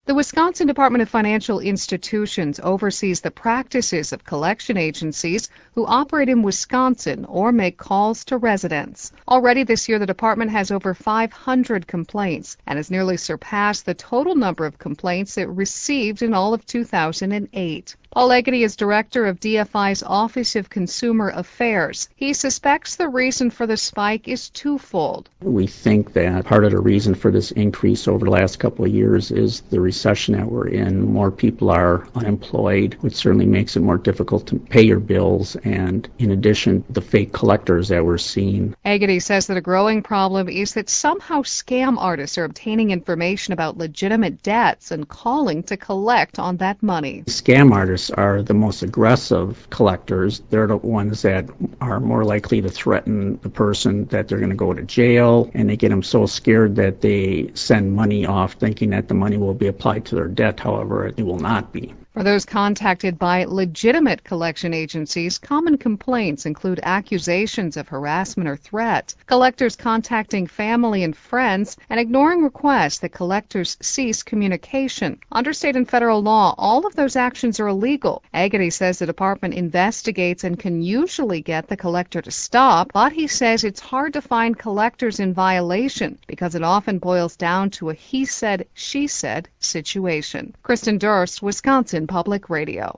The Wisconsin Department of Financial Institutions oversees the practices of collection agencies who operate in Wisconsin or make calls to residents. Already this year, the department has over 500 complaints and has nearly surpassed the total number of complaints it received in all of 2008. Paul Egedy is director of DFI's Office of Consumer Affairs. He suspects the reason for the spike is twofold. We think that part of the reason for this increase over the last couple of years is the recession that we're in. More people are unemployed, which certainly makes it more difficult to pay your bills, and in addition, the fake collectors that we're seeing. Egedy says that a growing problem is that somehow scam artists are obtaining information about legitimate debts and calling to collect on that money. Scam artists are the most aggressive collectors. They're the ones that are more likely to threaten the person that they're going to go to jail, and they get them so scared that they send money off thinking that the money will be applied to their debt. However, it will not be. For those contacted by legitimate collection agencies, common complaints include accusations of harassment or threat, collectors contacting family and friends, and ignoring requests that collectors cease communication. Under state and federal law, all of those actions are illegal. Egedy says the department investigates and can usually get the collector to stop, but he says it's hard to find collectors in violation because it often boils down to a he said, she said situation. Kristen Durst, Wisconsin Public Radio.